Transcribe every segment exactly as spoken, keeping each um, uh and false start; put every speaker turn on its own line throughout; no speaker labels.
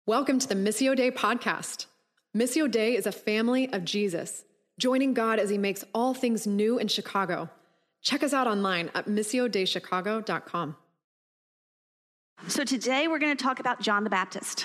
Welcome to the Missio Dei podcast. Missio Dei is a family of Jesus, joining God as he makes all things new in Chicago. Check us out online at missio dei chicago dot com.
So today we're going to talk about John the Baptist.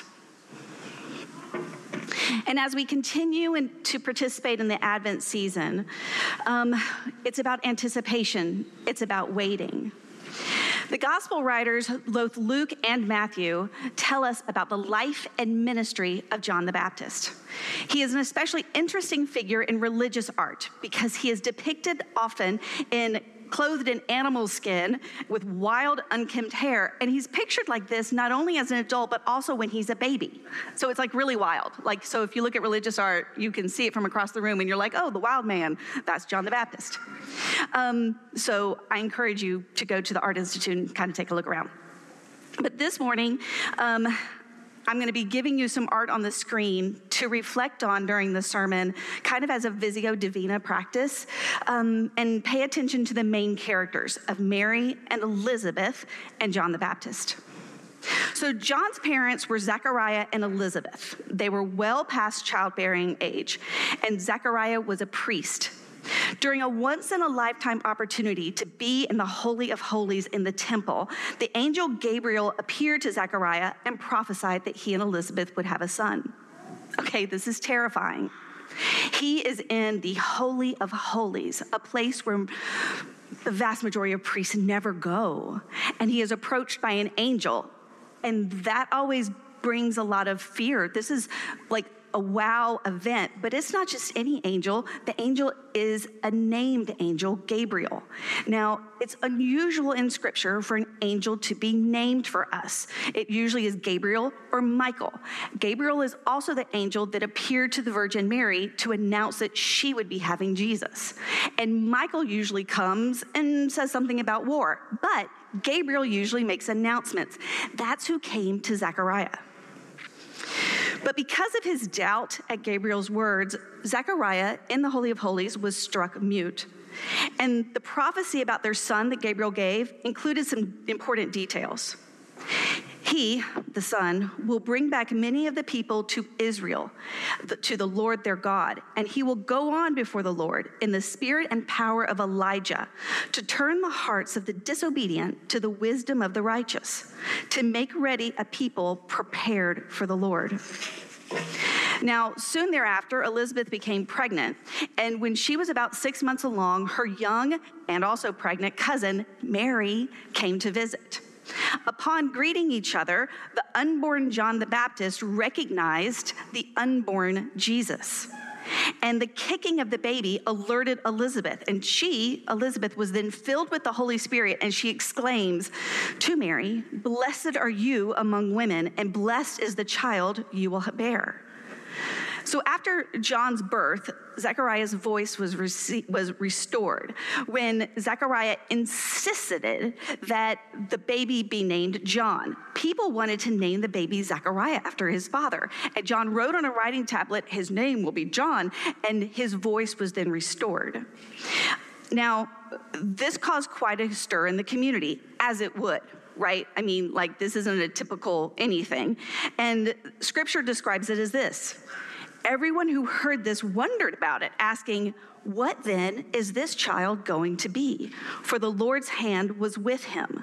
And as we continue in, to participate in the Advent season, um, it's about anticipation. It's about waiting. The gospel writers, both Luke and Matthew, tell us about the life and ministry of John the Baptist. He is an especially interesting figure in religious art because he is depicted often in clothed in animal skin with wild, unkempt hair. And he's pictured like this not only as an adult, but also when he's a baby. So it's like really wild. Like, so if you look at religious art, you can see it from across the room and you're like, oh, the wild man, that's John the Baptist. Um, so I encourage you to go to the Art Institute and kind of take a look around. But this morning, um, I'm going to be giving you some art on the screen to reflect on during the sermon, kind of as a Visio Divina practice, um, and pay attention to the main characters of Mary and Elizabeth and John the Baptist. So John's parents were Zechariah and Elizabeth. They were well past childbearing age, and Zechariah was a priest. During a once-in-a-lifetime opportunity to be in the Holy of Holies in the temple, the angel Gabriel appeared to Zechariah and prophesied that he and Elizabeth would have a son. Okay, this is terrifying. He is in the Holy of Holies, a place where the vast majority of priests never go, and he is approached by an angel, and that always brings a lot of fear. This is like a wow event, but it's not just any angel. The angel is a named angel, Gabriel. Now, it's unusual in Scripture for an angel to be named for us. It usually is Gabriel or Michael. Gabriel is also the angel that appeared to the Virgin Mary to announce that she would be having Jesus. And Michael usually comes and says something about war, but Gabriel usually makes announcements. That's who came to Zechariah. But because of his doubt at Gabriel's words, Zechariah in the Holy of Holies was struck mute. And the prophecy about their son that Gabriel gave included some important details. He, the son, will bring back many of the people to Israel, to the Lord their God, and he will go on before the Lord in the spirit and power of Elijah to turn the hearts of the disobedient to the wisdom of the righteous, to make ready a people prepared for the Lord. Now, soon thereafter, Elizabeth became pregnant, and when she was about six months along, her young and also pregnant cousin, Mary, came to visit. Upon greeting each other, the unborn John the Baptist recognized the unborn Jesus. And the kicking of the baby alerted Elizabeth, and she, Elizabeth, was then filled with the Holy Spirit, and she exclaims to Mary, "Blessed are you among women, and blessed is the child you will bear." So after John's birth, Zechariah's voice was rece- was restored when Zechariah insisted that the baby be named John. People wanted to name the baby Zechariah after his father. And John wrote on a writing tablet, "His name will be John," and his voice was then restored. Now, this caused quite a stir in the community, as it would. Right? I mean, like, this isn't a typical anything. And Scripture describes it as this. Everyone who heard this wondered about it, asking, "What then is this child going to be? For the Lord's hand was with him."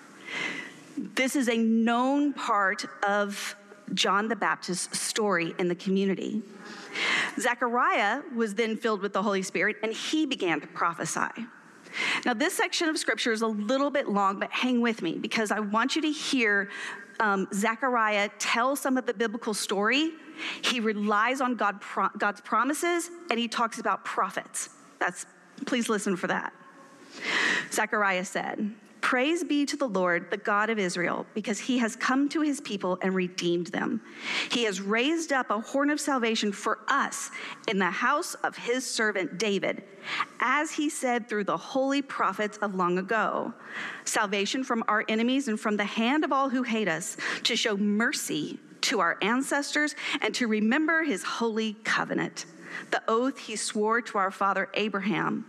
This is a known part of John the Baptist's story in the community. Zechariah was then filled with the Holy Spirit, and he began to prophesy. Now, this section of Scripture is a little bit long, but hang with me because I want you to hear um, Zechariah tell some of the biblical story. He relies on God, pro- God's promises, and he talks about prophets. That's, please listen for that. Zechariah said, "Praise be to the Lord, the God of Israel, because he has come to his people and redeemed them. He has raised up a horn of salvation for us in the house of his servant David, as he said through the holy prophets of long ago, salvation from our enemies and from the hand of all who hate us, to show mercy to our ancestors and to remember his holy covenant, the oath he swore to our father Abraham,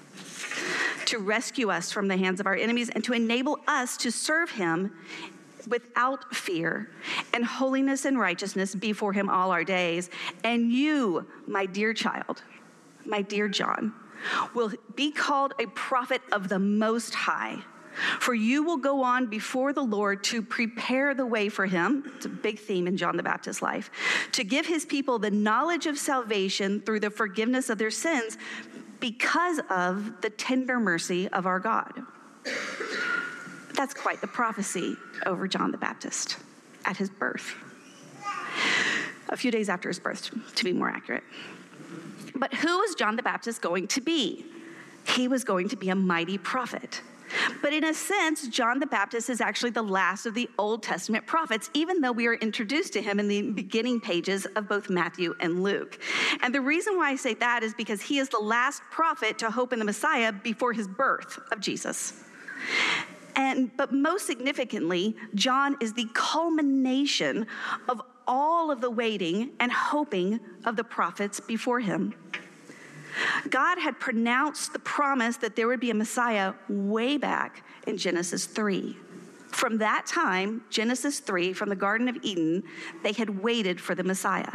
to rescue us from the hands of our enemies and to enable us to serve him without fear, and holiness and righteousness before him all our days. And you, my dear child, my dear John, will be called a prophet of the Most High. For you will go on before the Lord to prepare the way for him. It's a big theme in John the Baptist's life. To give his people the knowledge of salvation through the forgiveness of their sins because of the tender mercy of our God. That's quite the prophecy over John the Baptist at his birth. A few days after his birth, to be more accurate. But who was John the Baptist going to be? He was going to be a mighty prophet. But in a sense, John the Baptist is actually the last of the Old Testament prophets, even though we are introduced to him in the beginning pages of both Matthew and Luke. And the reason why I say that is because he is the last prophet to hope in the Messiah before his birth of Jesus. And but most significantly, John is the culmination of all of the waiting and hoping of the prophets before him. God had pronounced the promise that there would be a Messiah way back in Genesis three. From that time, Genesis three, from the Garden of Eden, they had waited for the Messiah.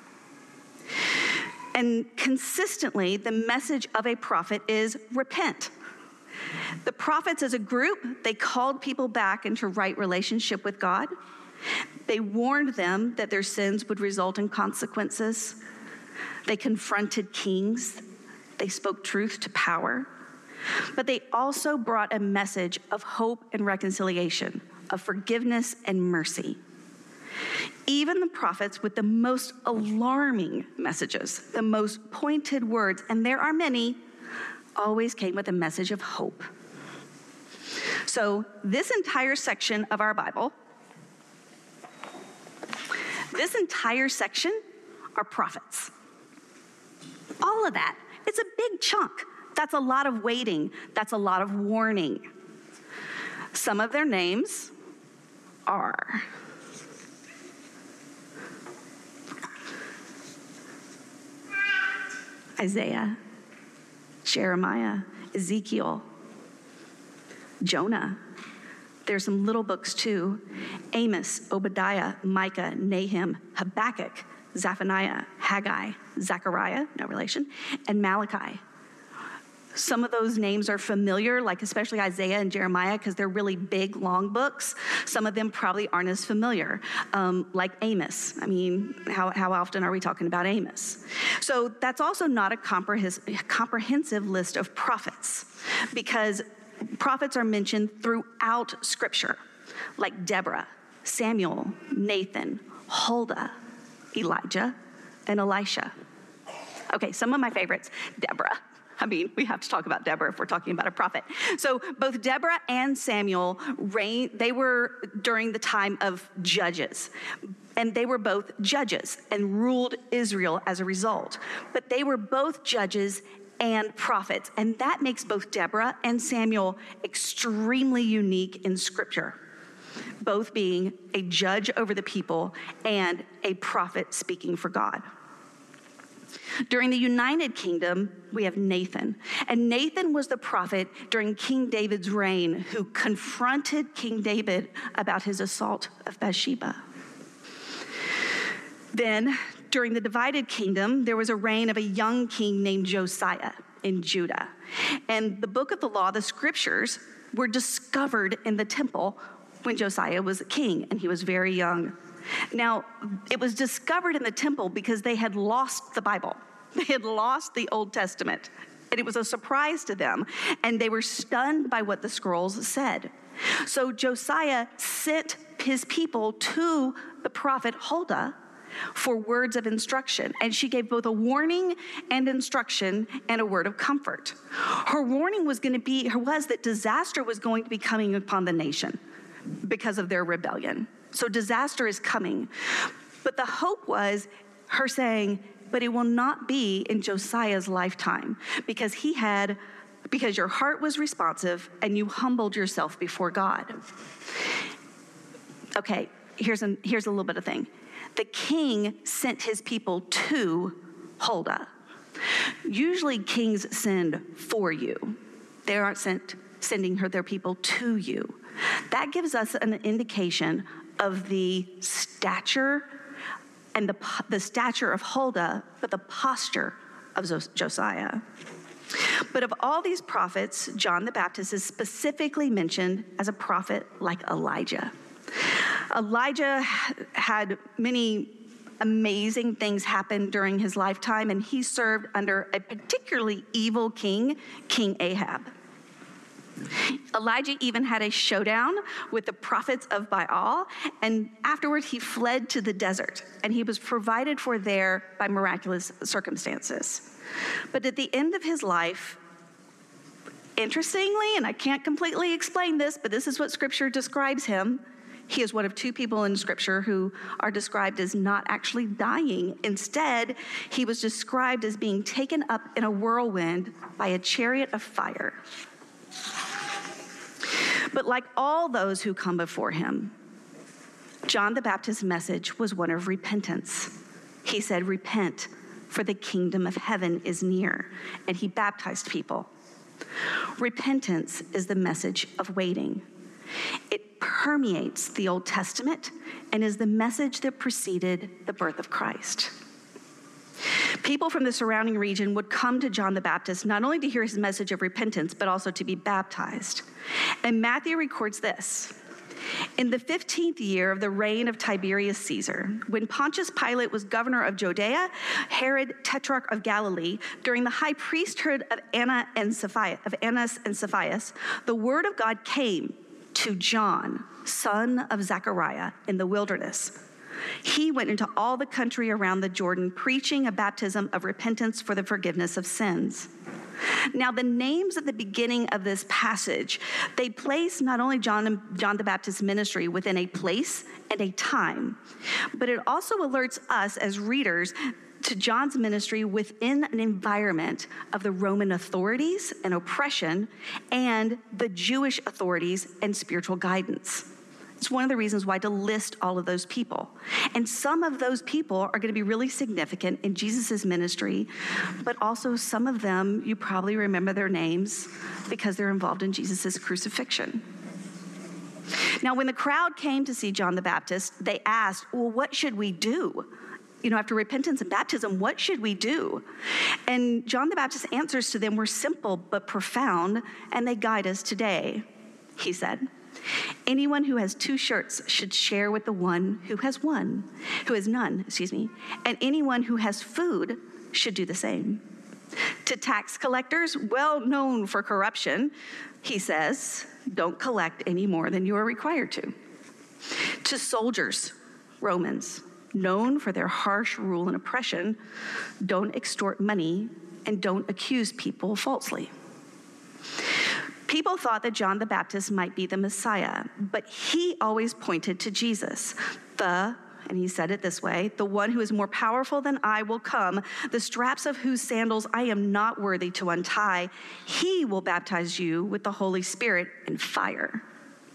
And consistently, the message of a prophet is repent. The prophets as a group, they called people back into right relationship with God. They warned them that their sins would result in consequences. They confronted kings. They spoke truth to power. But they also brought a message of hope and reconciliation, of forgiveness and mercy. Even the prophets with the most alarming messages, the most pointed words, and there are many, always came with a message of hope. So this entire section of our Bible, this entire section are prophets. All of that. It's a big chunk. That's a lot of waiting. That's a lot of warning. Some of their names are Isaiah, Jeremiah, Ezekiel, Jonah. There's some little books too. Amos, Obadiah, Micah, Nahum, Habakkuk, Zephaniah, Haggai, Zechariah, no relation, and Malachi. Some of those names are familiar, like especially Isaiah and Jeremiah, because they're really big, long books. Some of them probably aren't as familiar, um, like Amos. I mean, how, how often are we talking about Amos? So that's also not a comprehens- comprehensive list of prophets, because prophets are mentioned throughout Scripture, like Deborah, Samuel, Nathan, Huldah, Elijah, and Elisha. Okay, some of my favorites. Deborah. I mean, we have to talk about Deborah if we're talking about a prophet. So both Deborah and Samuel reigned, they were during the time of judges. And they were both judges and ruled Israel as a result. But they were both judges and prophets. And that makes both Deborah and Samuel extremely unique in Scripture, both being a judge over the people and a prophet speaking for God. During the United Kingdom, we have Nathan. And Nathan was the prophet during King David's reign who confronted King David about his assault of Bathsheba. Then, during the divided kingdom, there was a reign of a young king named Josiah in Judah. And the book of the law, the scriptures, were discovered in the temple when Josiah was a king, and he was very young. Now, it was discovered in the temple because they had lost the Bible. They had lost the Old Testament, and it was a surprise to them, and they were stunned by what the scrolls said. So Josiah sent his people to the prophet Huldah for words of instruction, and she gave both a warning and instruction and a word of comfort. Her warning was going to be, was that disaster was going to be coming upon the nation because of their rebellion. So disaster is coming. But the hope was her saying, but it will not be in Josiah's lifetime, because he had, because your heart was responsive and you humbled yourself before God. Okay, here's a, here's a little bit of thing. The king sent his people to Huldah. Usually kings send for you. They aren't sent, sending her their people to you. That gives us an indication of the stature and the, the stature of Huldah, but the posture of Josiah. But of all these prophets, John the Baptist is specifically mentioned as a prophet like Elijah. Elijah had many amazing things happen during his lifetime, and he served under a particularly evil king, King Ahab. Elijah even had a showdown with the prophets of Baal, and afterward he fled to the desert, and he was provided for there by miraculous circumstances. But at the end of his life, interestingly, and I can't completely explain this, but this is what Scripture describes him, he is one of two people in Scripture who are described as not actually dying. Instead, he was described as being taken up in a whirlwind by a chariot of fire. But like all those who come before him, John the Baptist's message was one of repentance. He said, "Repent, for the kingdom of heaven is near," and he baptized people. Repentance is the message of waiting. It permeates the Old Testament and is the message that preceded the birth of Christ. People from the surrounding region would come to John the Baptist not only to hear his message of repentance, but also to be baptized. And Matthew records this. In the fifteenth year of the reign of Tiberius Caesar, when Pontius Pilate was governor of Judea, Herod tetrarch of Galilee, during the high priesthood of Anna and Sapphira, of Annas and Sapphira, the word of God came to John, son of Zechariah, in the wilderness. He went into all the country around the Jordan, preaching a baptism of repentance for the forgiveness of sins. Now, the names at the beginning of this passage, they place not only John, John the Baptist's ministry within a place and a time, but it also alerts us as readers to John's ministry within an environment of the Roman authorities and oppression and the Jewish authorities and spiritual guidance. It's one of the reasons why to list all of those people. And some of those people are going to be really significant in Jesus' ministry, but also some of them, you probably remember their names because they're involved in Jesus' crucifixion. Now, when the crowd came to see John the Baptist, they asked, well, what should we do? You know, after repentance and baptism, what should we do? And John the Baptist's answers to them were simple but profound, and they guide us today. He said, anyone who has two shirts should share with the one who has one, who has none, excuse me, and anyone who has food should do the same. To tax collectors, well known for corruption, he says, don't collect any more than you are required to. To soldiers, Romans, known for their harsh rule and oppression, don't extort money and don't accuse people falsely. People thought that John the Baptist might be the Messiah, but he always pointed to Jesus, the, and he said it this way, the one who is more powerful than I will come, the straps of whose sandals I am not worthy to untie. He will baptize you with the Holy Spirit and fire.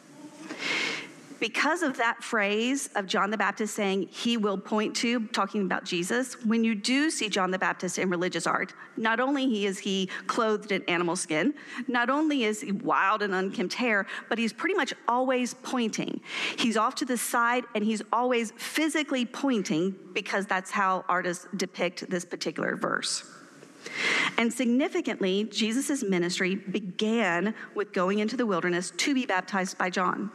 Because of that phrase of John the Baptist saying he will point to, talking about Jesus, when you do see John the Baptist in religious art, not only is he clothed in animal skin, not only is he wild and unkempt hair, but he's pretty much always pointing. He's off to the side and he's always physically pointing because that's how artists depict this particular verse. And significantly, Jesus' ministry began with going into the wilderness to be baptized by John.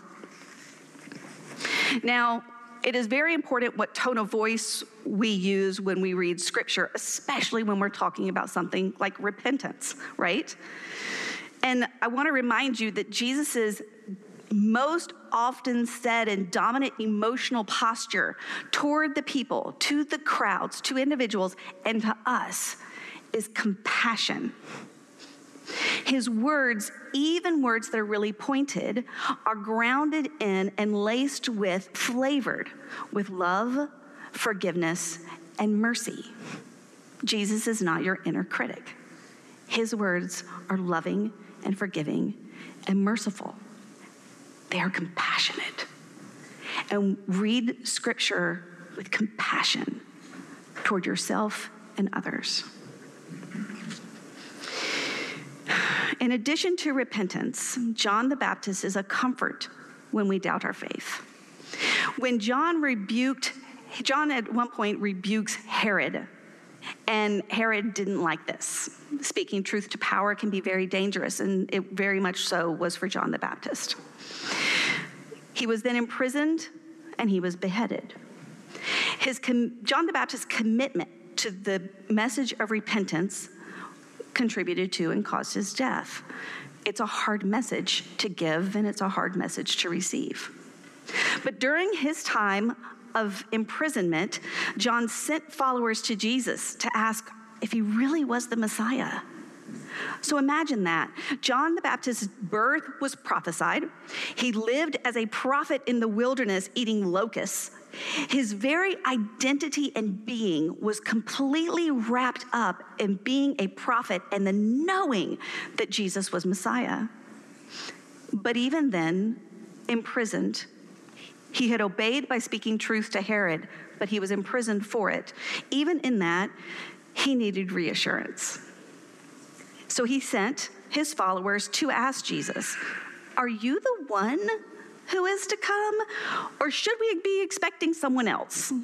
Now, it is very important what tone of voice we use when we read Scripture, especially when we're talking about something like repentance, right? And I want to remind you that Jesus' most often said and dominant emotional posture toward the people, to the crowds, to individuals, and to us is compassion. His words, even words that are really pointed, are grounded in and laced with, flavored with love, forgiveness, and mercy. Jesus is not your inner critic. His words are loving and forgiving and merciful. They are compassionate. And read Scripture with compassion toward yourself and others. In addition to repentance, John the Baptist is a comfort when we doubt our faith. When John rebuked, John at one point rebukes Herod, and Herod didn't like this. Speaking truth to power can be very dangerous, and it very much so was for John the Baptist. He was then imprisoned, and he was beheaded. His com- John the Baptist's commitment to the message of repentance contributed to and caused his death. It's a hard message to give, and it's a hard message to receive. But during his time of imprisonment, John sent followers to Jesus to ask if he really was the Messiah. So imagine that. John the Baptist's birth was prophesied. He lived as a prophet in the wilderness eating locusts. His very identity and being was completely wrapped up in being a prophet and the knowing that Jesus was Messiah. But even then, imprisoned, he had obeyed by speaking truth to Herod, but he was imprisoned for it. Even in that, he needed reassurance. So he sent his followers to ask Jesus, "Are you the one who is to come, or should we be expecting someone else?"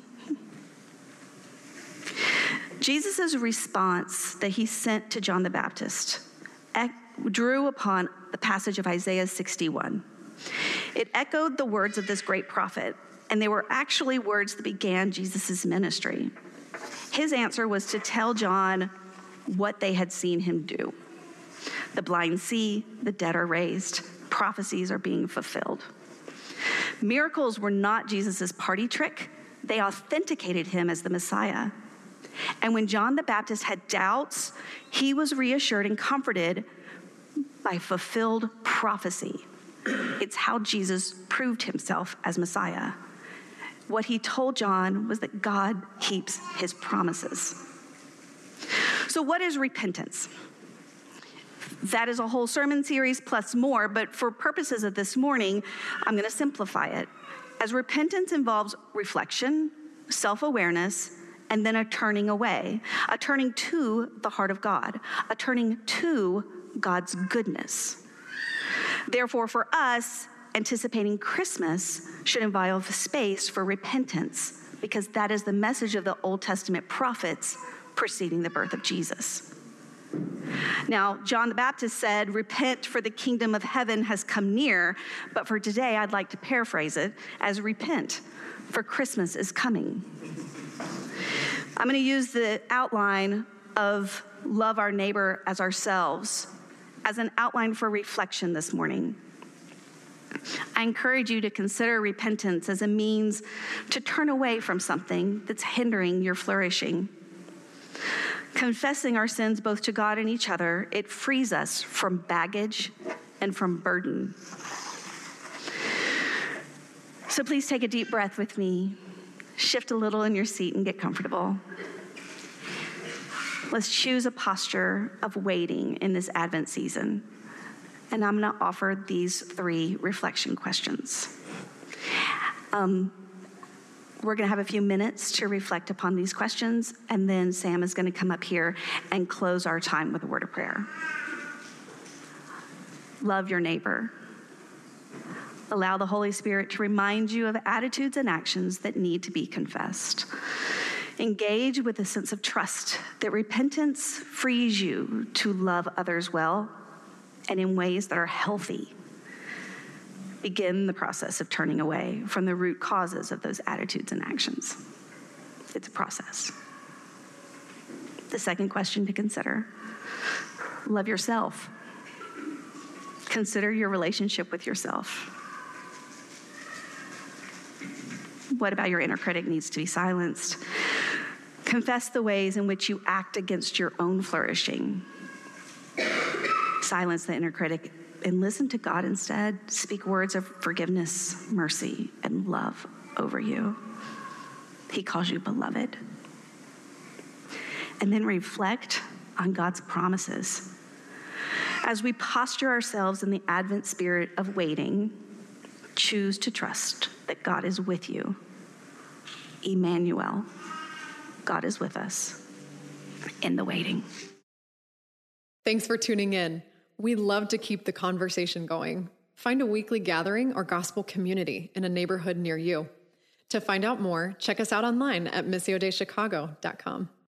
Jesus' response that he sent to John the Baptist drew upon the passage of Isaiah sixty-one. It echoed the words of this great prophet, and they were actually words that began Jesus' ministry. His answer was to tell John what they had seen him do. The blind see, the dead are raised, prophecies are being fulfilled. Miracles were not Jesus' party trick. They authenticated him as the Messiah. And when John the Baptist had doubts, he was reassured and comforted by fulfilled prophecy. It's how Jesus proved himself as Messiah. What he told John was that God keeps his promises. So what is repentance? That is a whole sermon series plus more, but for purposes of this morning, I'm going to simplify it. As repentance involves reflection, self-awareness, and then a turning away, a turning to the heart of God, a turning to God's goodness. Therefore, for us, anticipating Christmas should involve space for repentance, because that is the message of the Old Testament prophets preceding the birth of Jesus. Now, John the Baptist said, "Repent, for the kingdom of heaven has come near." But for today, I'd like to paraphrase it as, "Repent, for Christmas is coming." I'm going to use the outline of love our neighbor as ourselves as an outline for reflection this morning. I encourage you to consider repentance as a means to turn away from something that's hindering your flourishing. Confessing our sins both to God and each other, it frees us from baggage and from burden. So please take a deep breath with me. Shift a little in your seat and get comfortable. Let's choose a posture of waiting in this Advent season. And I'm going to offer these three reflection questions. Um, we're going to have a few minutes to reflect upon these questions, and then Sam is going to come up here and close our time with a word of prayer. Love your neighbor. Allow the Holy Spirit to remind you of attitudes and actions that need to be confessed. Engage with a sense of trust that repentance frees you to love others well and in ways that are healthy. Begin the process of turning away from the root causes of those attitudes and actions. It's a process. The second question to consider: love yourself. Consider your relationship with yourself. What about your inner critic needs to be silenced? Confess the ways in which you act against your own flourishing. Silence the inner critic and listen to God instead. Speak words of forgiveness, mercy, and love over you. He calls you beloved. And then reflect on God's promises. As we posture ourselves in the Advent spirit of waiting, choose to trust that God is with you. Emmanuel, God is with us in the waiting.
Thanks for tuning in. We love to keep the conversation going. Find a weekly gathering or gospel community in a neighborhood near you. To find out more, check us out online at missio dei chicago dot com.